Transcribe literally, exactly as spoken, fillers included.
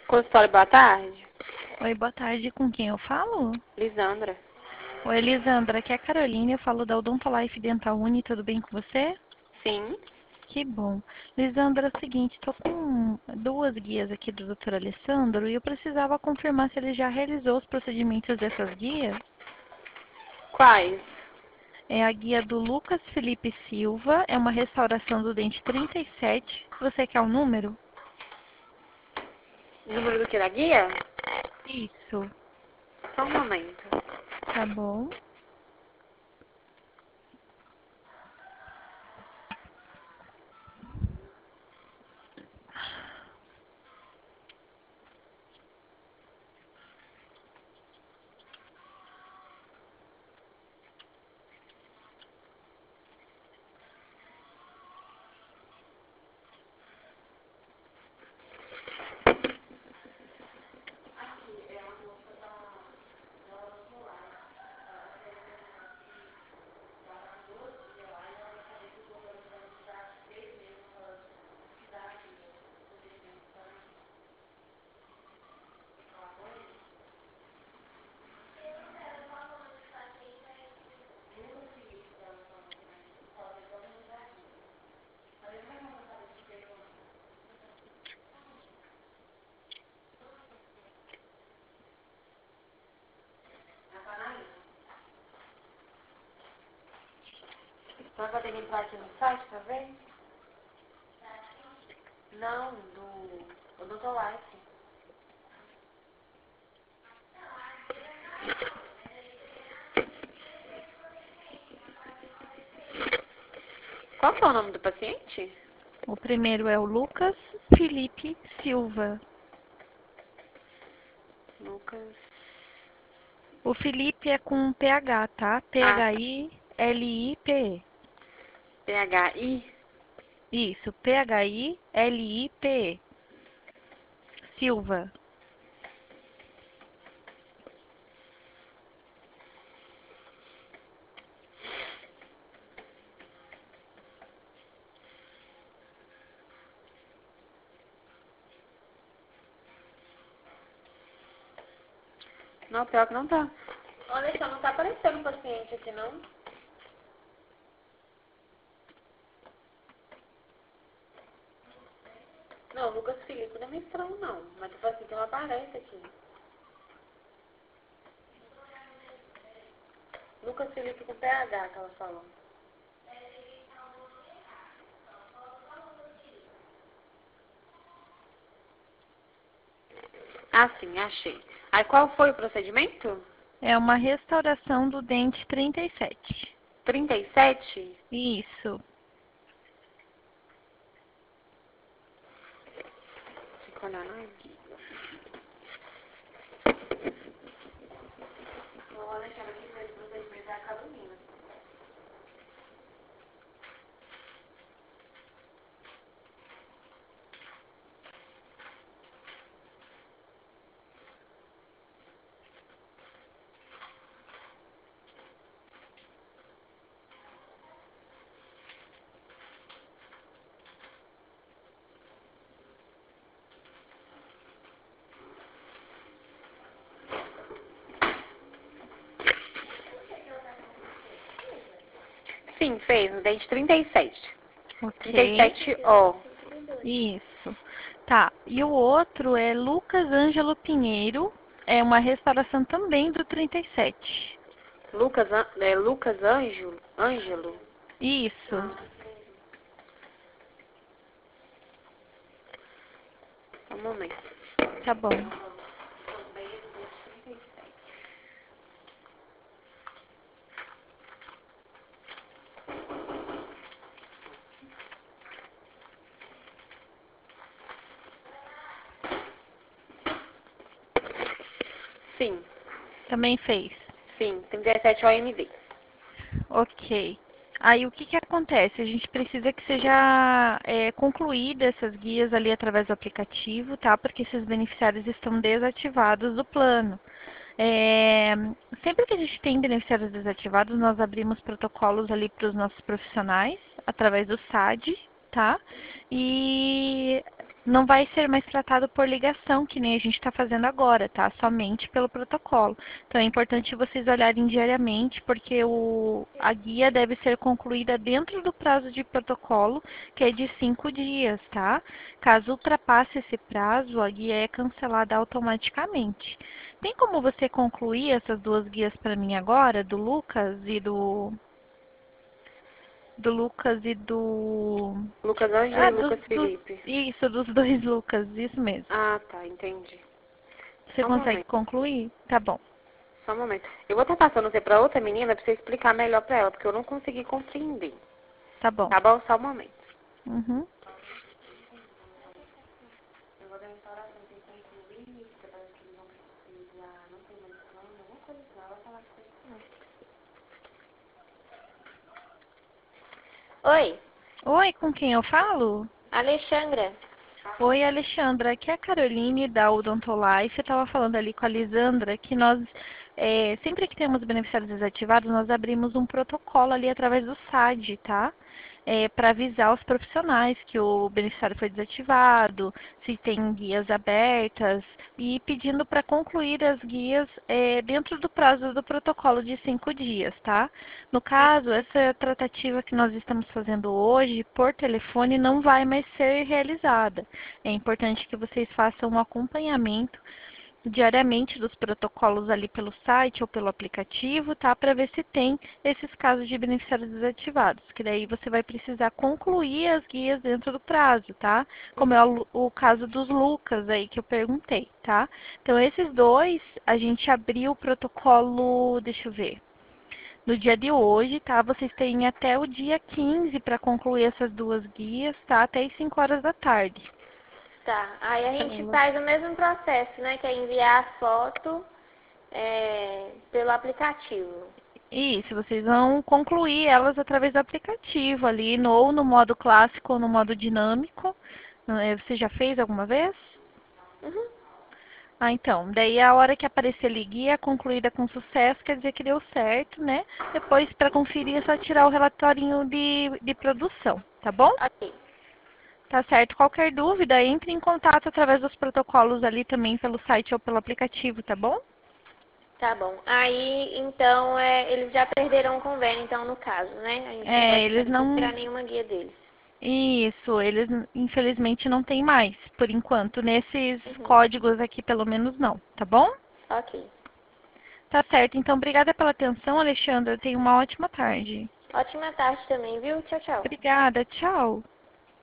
Consultório, boa tarde. Oi, boa tarde. Com quem eu falo? Lisandra. Oi, Elisandra. Aqui é a Carolina. Eu falo da Odontolife Dental Uni. Tudo bem com você? Sim. Que bom. Lisandra, é o seguinte, tô com duas guias aqui do doutor Alessandro e eu precisava confirmar se ele já realizou os procedimentos dessas guias. Quais? É a guia do Lucas Felipe Silva, é uma restauração do dente trinta e sete. Você quer o número? Número do que? Da guia? Isso. Só um momento. Tá bom. Nós vamos ter que entrar aqui no site pra ver? Não, do Odontolife. Qual que é o nome do paciente? O primeiro é o Lucas Felipe Silva. Lucas. O Felipe é com P H, tá? Ah, tá. P H I L I P E. P H I. Isso, P H I L I P E. Silva. Não, pior que não tá. Olha só, não tá aparecendo o paciente aqui, não. Não, Lucas Felipe não é meio estranho, não. Mas tipo assim, que não aparece aqui. Lucas Felipe com P H que ela falou. Ah, sim, achei. Aí qual foi o procedimento? É uma restauração do dente trinta e sete. trinta e sete? Isso. Fica olhando aqui. Vou deixar aqui pra esse procedimento da Carolina. Sim, fez, no dente trinta e sete. trinta e Ok. sete O. Isso. Tá. E o outro é Lucas Ângelo Pinheiro. É uma restauração também do trinta e sete. Lucas, An- é, Lucas Ângelo. Ângelo. Isso. Ah, só um momento. Tá bom. Sim, Também fez. sim, trinta e sete O M D. Ok. Aí o que que acontece? A gente precisa que seja é, concluída essas guias ali através do aplicativo, tá? Porque esses beneficiários estão desativados do plano. É, sempre que a gente tem beneficiários desativados, nós abrimos protocolos ali para os nossos profissionais, através do S A D, tá? E não vai ser mais tratado por ligação, que nem a gente está fazendo agora, tá? Somente pelo protocolo. Então é importante vocês olharem diariamente, porque o, a guia deve ser concluída dentro do prazo de protocolo, que é de cinco dias, tá? Caso ultrapasse esse prazo, a guia é cancelada automaticamente. Tem como você concluir essas duas guias para mim agora, do Lucas e do do Lucas e do Lucas Ângela ah, e dos, Lucas dos, Felipe. isso, dos dois Lucas, isso mesmo. Ah, tá, entendi. Você Só um consegue momento, concluir? Tá bom, só um momento. Eu vou estar passando você pra outra menina pra você explicar melhor pra ela, porque eu não consegui compreender. tá bom. Tá bom? Só um momento. Uhum. Eu vou dar restauração, tem que concluir, porque parece que eles vão precisar, não tem mais plano, alguma coisa assim, ela vai falar com você. Oi, Oi, com quem eu falo? Alexandra. Oi, Alexandra, aqui é a Caroline da Odontolife. Eu estava falando ali com a Lisandra que nós, é, sempre que temos beneficiários desativados, nós abrimos um protocolo ali através do S A D, tá? É, para avisar os profissionais que o beneficiário foi desativado, se tem guias abertas e pedindo para concluir as guias é, dentro do prazo do protocolo de cinco dias, tá? No caso, essa tratativa que nós estamos fazendo hoje por telefone não vai mais ser realizada. É importante que vocês façam um acompanhamento diariamente dos protocolos ali pelo site ou pelo aplicativo, tá? Para ver se tem esses casos de beneficiários desativados, que daí você vai precisar concluir as guias dentro do prazo, tá? Como é o, o caso dos Lucas aí que eu perguntei, tá? Então, esses dois, a gente abriu o protocolo, deixa eu ver, no dia de hoje, tá? Vocês têm até o dia quinze para concluir essas duas guias, tá? Até as cinco horas da tarde. Tá, aí a gente Então, faz o mesmo processo, né? Que é enviar a foto é, pelo aplicativo. isso, vocês vão concluir elas através do aplicativo ali, no, ou no modo clássico ou no modo dinâmico. Eh, Você já fez alguma vez? Uhum. Ah, então, daí a hora que aparecer ali guia concluída com sucesso, quer dizer que deu certo, né? Depois, para conferir, é só tirar o relatorinho de, de produção, tá bom? Ok, Tá certo. Qualquer dúvida, entre em contato através dos protocolos ali também pelo site ou pelo aplicativo, tá bom? tá bom. Aí, então, é, eles já perderam o convênio, então, no caso, né? A gente não É, pode eles tirar não. nenhuma guia deles. Isso, eles infelizmente não tem mais, por enquanto. Nesses Uhum. códigos aqui, pelo menos não, tá bom? Ok. Tá certo. Então, obrigada pela atenção, Alexandra. Tenha uma ótima tarde. Ótima tarde também, viu? Tchau, tchau. Obrigada. Tchau.